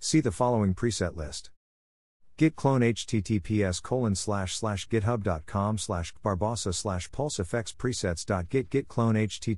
See the following preset list. Git clone https://github.com/barbosa/pulsefx presets.git clone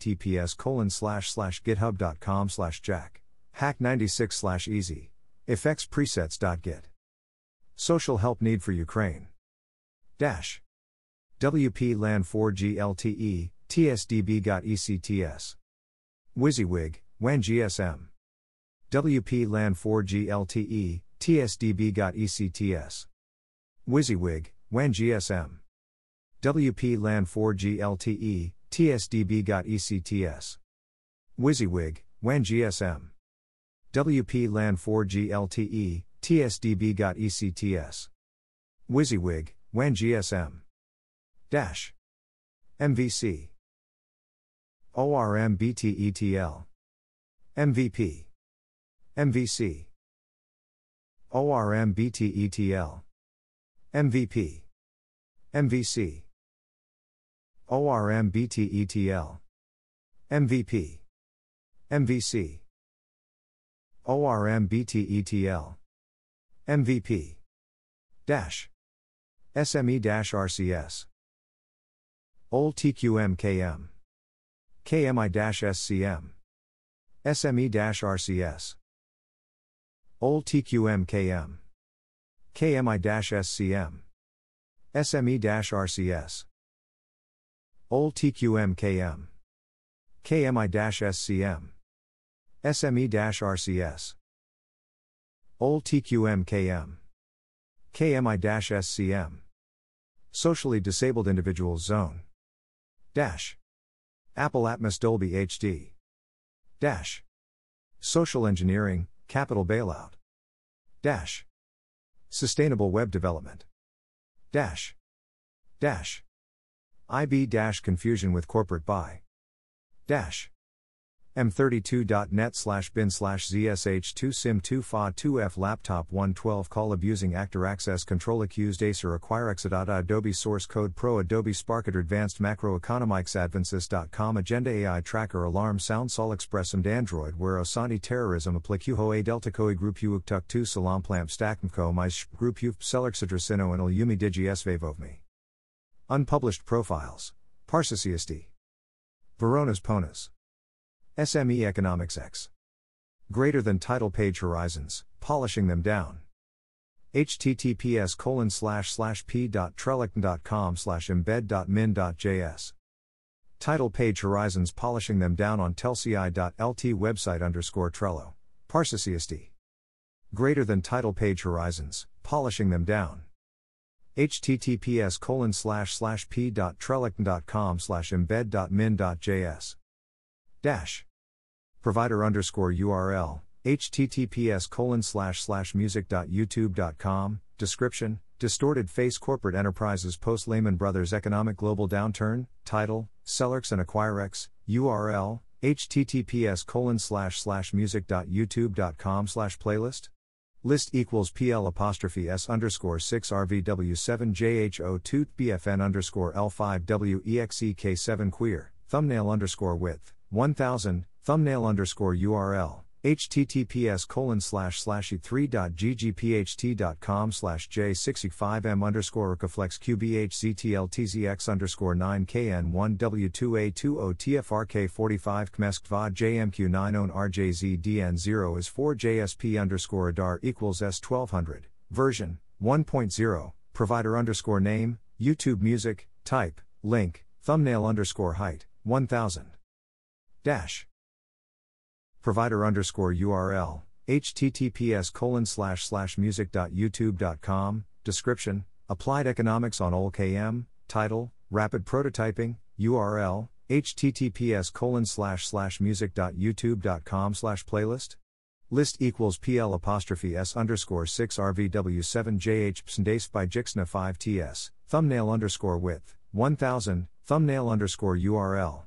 https://github.com/jack hack96/easy effects presets.git social help need for Ukraine dash WP LAN 4G LTE TSDB got ECTS WYSIWYG WAN GSM WP LAN 4G LTE TSDB got ECTS WYSIWYG WAN GSM WP LAN 4G LTE TSDB got ECTS WYSIWYG WAN GSM WP LAN 4G LTE TSDB got ECTS WYSIWYG WAN GSM dash MVC ORMBTETL MVP MVC ORMBTETL MVP MVC ORMBTETL MVP MVC ORMBTETL MVP dash SME-RCS OL TQM-KM KMI-SCM SME-RCS OL TQM-KM KMI-SCM SME-RCS OL TQM-KM KMI-SCM SME-RCS OL TQM-KM KMI-SCM Socially Disabled Individuals Zone dash Apple Atmos Dolby HD dash Social Engineering Capital Bailout dash Sustainable Web Development dash IB confusion with corporate buy dash M32.net/bin/ZSH2SIM2FA2F laptop 112 call abusing actor access control accused Acer acquire Exadata Adobe Source Code Pro Adobe Spark Advanced Macroeconomics Advances.com Agenda AI Tracker Alarm Sound Sol Expressum Android where Osani Terrorism Applicuho A Delta Koi Group U Tuk 2 Salam Plamp Stackmco Mais Group U Selerxidrasino and Ilyumi Digi Svevovmi Unpublished Profiles Parsasiasti Veronas Ponas SME Economics X. Greater than title page horizons, polishing them down. https://p.trellickn.com/embed.min.js. Title page horizons polishing them down on telci.lt website_Trello. Parsasiasti. Greater than title page horizons, polishing them down. https://p.trellickn.com/embed.min.js. Dash. Provider URL, https://music.youtube.com, description, Distorted Face Corporate Enterprises Post Lehman Brothers Economic Global Downturn, title, Celerx and Acquirex, URL, https://music.youtube.com/playlist. List equals PL'6RVW7JH02BFN_L5WEXEK7 queer, thumbnail_width. 1000, thumbnail_URL, https://e3.ggpht.com/j65m_RKFLEX9KN1W2A20TFRK45 KMESKVA JMQ9ON RJZDN0 is 4JSP_ADAR equals S1200, version 1.0, provider_name, YouTube Music, type, link, thumbnail_height, 1000. Dash. Provider_URL, https://music.youtube.com, description, Applied Economics on OLKM, title, Rapid Prototyping, URL, https://music.youtube.com/playlist. List equals PL'_S_6RVW7JH PSNDACE by Jixna 5TS, thumbnail_width, 1000, thumbnail_URL.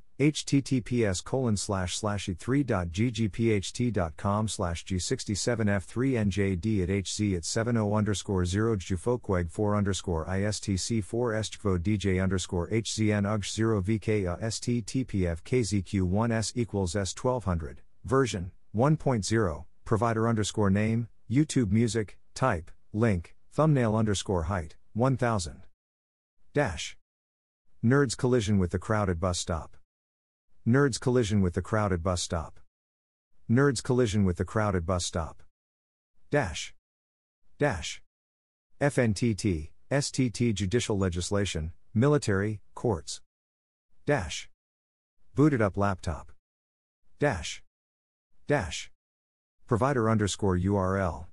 https://3.ggphd.com/g67f3njd@hz@701_0jfo_dj_h_z_n_ugh0vk_stpf_kzq1s equals S1200, version 1.0, provider_name, YouTube Music, type, link, thumbnail underscore height, 1000. Dash. Nerds collision with the crowd at bus stop. Nerds collision with the crowd at bus stop. Nerds collision with the crowd at bus stop. Dash. Dash. FNTT, STT judicial legislation, military, courts. Dash. Booted up laptop. Dash. Dash. Provider underscore URL,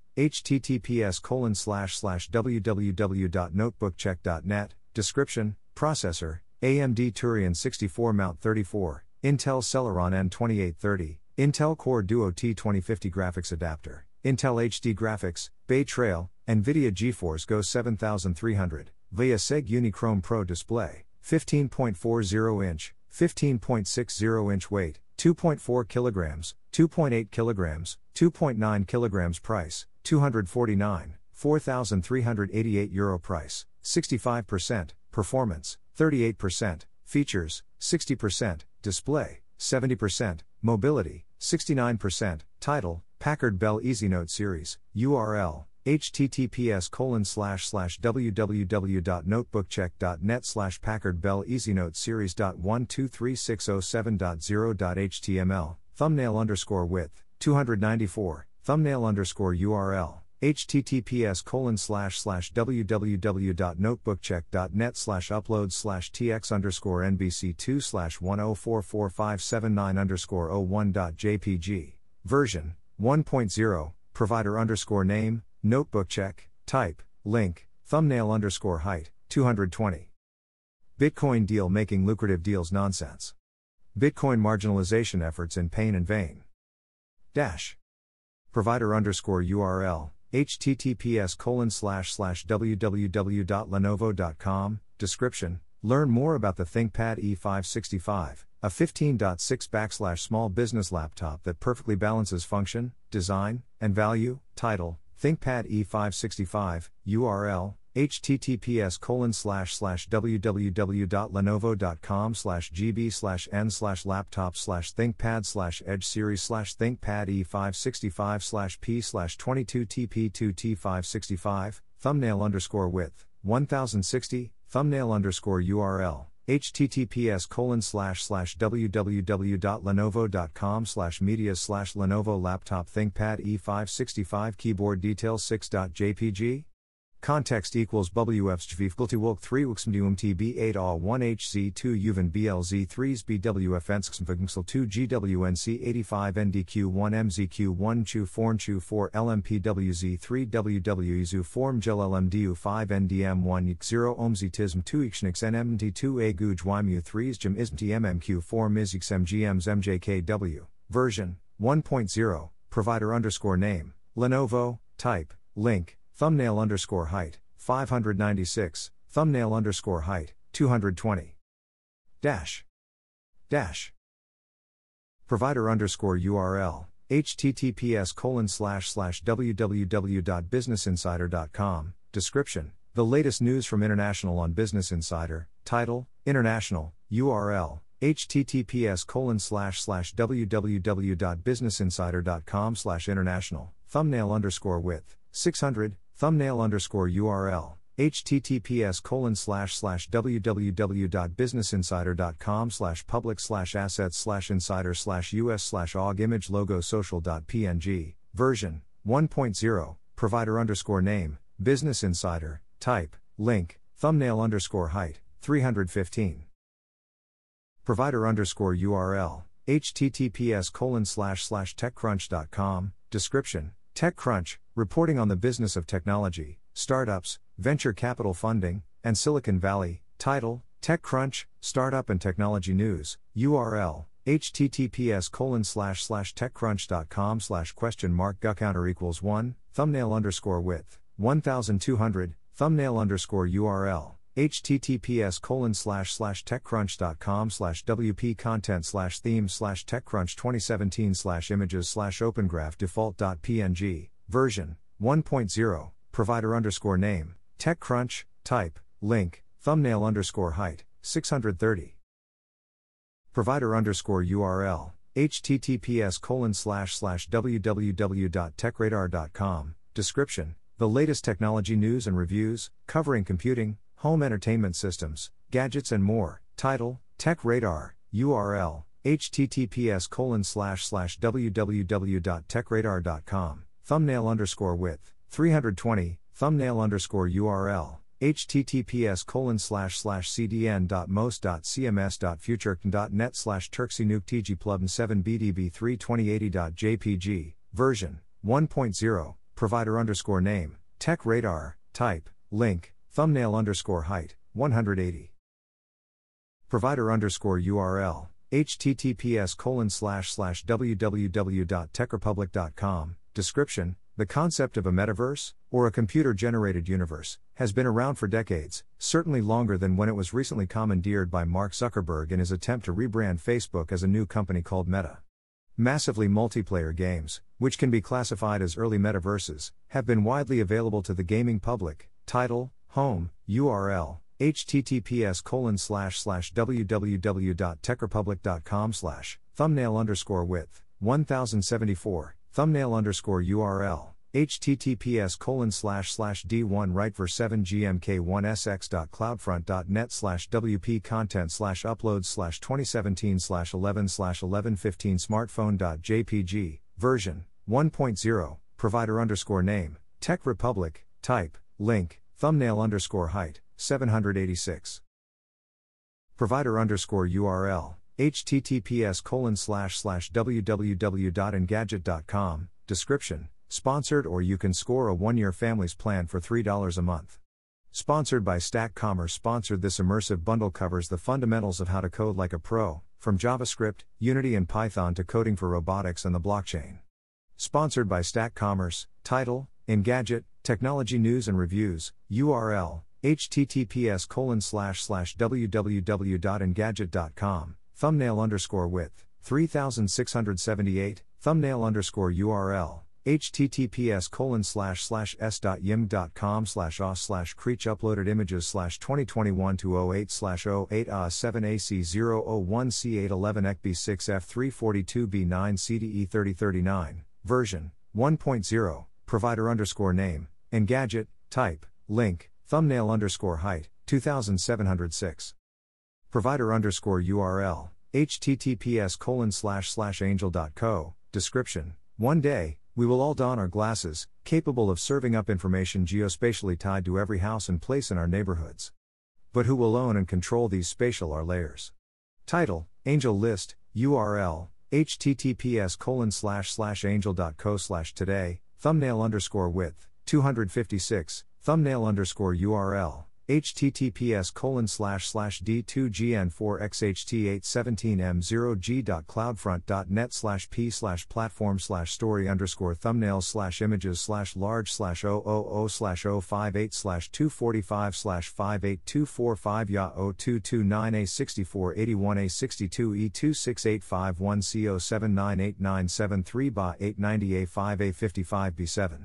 https://www.notebookcheck.net, description, processor, AMD Turion 64 Mount 34, Intel Celeron N2830, Intel Core Duo T2050 graphics adapter, Intel HD graphics, Bay Trail, NVIDIA GeForce Go 7300, VIA Seg Unichrome Pro display, 15.40 inch, 15.60 inch weight, 2.4 kilograms, 2.8 kilograms, 2.9 kilograms price, 249, €4,388 price, 65%, performance, 38%, features, 60%, display, 70%, mobility, 69%, title, Packard Bell EasyNote Series, URL, https://www.notebookcheck.net/Packard Bell EasyNote Series.123607.0.html, thumbnail underscore width, 294, thumbnail underscore URL, https://www.notebookcheck.net/upload/tx_nbc2/1044579_01.jpg, version, 1.0, provider underscore name, notebook check, type, link, thumbnail underscore height, 220. Bitcoin deal making lucrative deals nonsense. Bitcoin marginalization efforts in pain and vain. Dash. Provider underscore URL, https://www.lenovo.com, description, learn more about the ThinkPad E565, a 15.6/small business laptop that perfectly balances function, design, and value, title, ThinkPad E565, URL, https://www.lenovo.com/gb/n/laptop/thinkpad/edge series/thinkpad E565/p/22TP2T565, thumbnail underscore width, 1060, thumbnail underscore URL, https://www.lenovo.com/media/Lenovo laptop ThinkPad E565 keyboard details 6.jpg. Context equals WFSGVFGLTWOLK 3 WXMDUMTB 8 A1HZ2 UVN BLZ3s BWFNSXMVGMSL 2 GWNC 85 NDQ1 MZQ1 CHU 4 CHU 4 LMPWZ3 WWEZU Form GEL LMDU 5 NDM1 0 OMZ TISM 2 IXNX NMT2 A GUJ YMU 3s JIM ISMT MMQ 4 MIZX MGMs MJKW, version, 1.0, provider underscore name, Lenovo, type, link, thumbnail underscore height, 596, thumbnail underscore height, 220. Dash. Dash. Provider underscore URL, https://www.businessinsider.com, description, the latest news from International on Business Insider, title, International, URL, https://www.businessinsider.com/international, thumbnail underscore width, 600, thumbnail underscore URL, https://www.businessinsider.com/public/assets/insider/us/aug image logo social.png, version, 1.0, provider underscore name, Business Insider, type, link, thumbnail underscore height, 315. Provider underscore URL, https://techcrunch.com, description, TechCrunch, reporting on the business of technology, startups, venture capital funding, and Silicon Valley, title, TechCrunch, Startup and Technology News, URL, https://techcrunch.com/?guckounter equals 1, thumbnail underscore width, 1200, thumbnail underscore URL, https://techcrunch.com/wp content/theme/techcrunch 2017/images/opengraph default.png, version, 1.0, provider underscore name, TechCrunch, type, link, thumbnail underscore height, 630. Provider underscore URL, https://www.techradar.com, Description: the latest technology news and reviews, covering computing, home entertainment systems, gadgets and more. Title: Tech Radar. URL: https://www.techradar.com. Thumbnail_width 320. Thumbnail_URL: https://cdn.most.cms.future.net/turksinuk7bdb32080.jpg, version 1.0, provider_name, Tech Radar, type, link, thumbnail_height, 180. Provider_URL, https://www.techrepublic.com. Description: the concept of a metaverse, or a computer-generated universe, has been around for decades, certainly longer than when it was recently commandeered by Mark Zuckerberg in his attempt to rebrand Facebook as a new company called Meta. Massively multiplayer games, which can be classified as early metaverses, have been widely available to the gaming public. Title: Home, URL, https://www.techrepublic.com/ thumbnail_width 1074. Thumbnail_URL, https://d1write_7gmk1sx.cloudfront.net/wp content/upload/2017/11/1115 smartphone.jpg, version 1.0, provider_name, Tech Republic, type, link, thumbnail_height, 786. Provider_URL, https://www.engadget.com. Description: sponsored, or you can score a 1-year family's plan for $3 a month. Sponsored by Stack Commerce. Sponsored. This immersive bundle covers the fundamentals of how to code like a pro, from JavaScript, Unity and Python to coding for robotics and the blockchain. Sponsored by Stack Commerce. Title: Engadget, technology news and reviews. URL: https://www.engadget.com. Thumbnail_width 3678. Thumbnail_URL, https://s.yim.com/os/creech uploaded images/2021-08/08007AC001C811ECB6F342B9 version 1.0, provider_name, Engadget, type, link, thumbnail_height, 2706. Provider_URL, https://angel.co. Description: one day, we will all don our glasses, capable of serving up information geospatially tied to every house and place in our neighborhoods. But who will own and control these spatial R layers? Title: Angel List. URL: https://angel.co/today. Thumbnail_width 256. Thumbnail_URL, https://d2gn4xht817M0G.cloudfront.net/p/platform/story_582481862E26851C0798973/8985855B7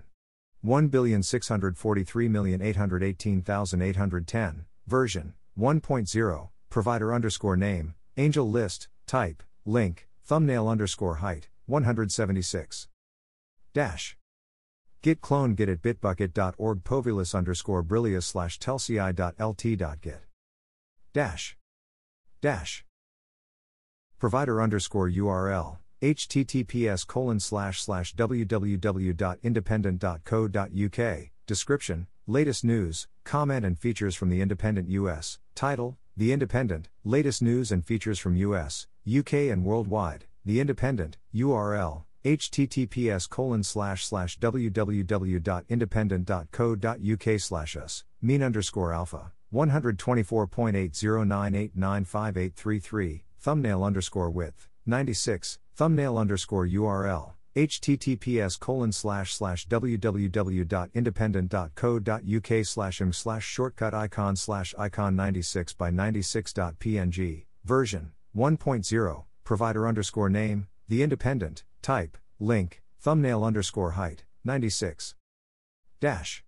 1,643,818,810, version 1.0, provider_name, Angel List, type, link, thumbnail_height, 176. Dash. Git clone git at bitbucket.org povulus_brillius/telci.lt.git. Dash. Dash. Provider_URL, https://www.independent.co.uk. Description: latest news, comment and features from The Independent US. Title: The Independent, latest news and features from US, UK and worldwide. The Independent. URL: https://www.independent.co.uk/us, mean_alpha, 124.8098958333, thumbnail_width, 96, thumbnail_URL, https://www.independent.co.uk/im/shortcut icon/icon96 by 96.png, version 1.0, provider_name, The Independent, type, link, thumbnail_height, 96. Dash.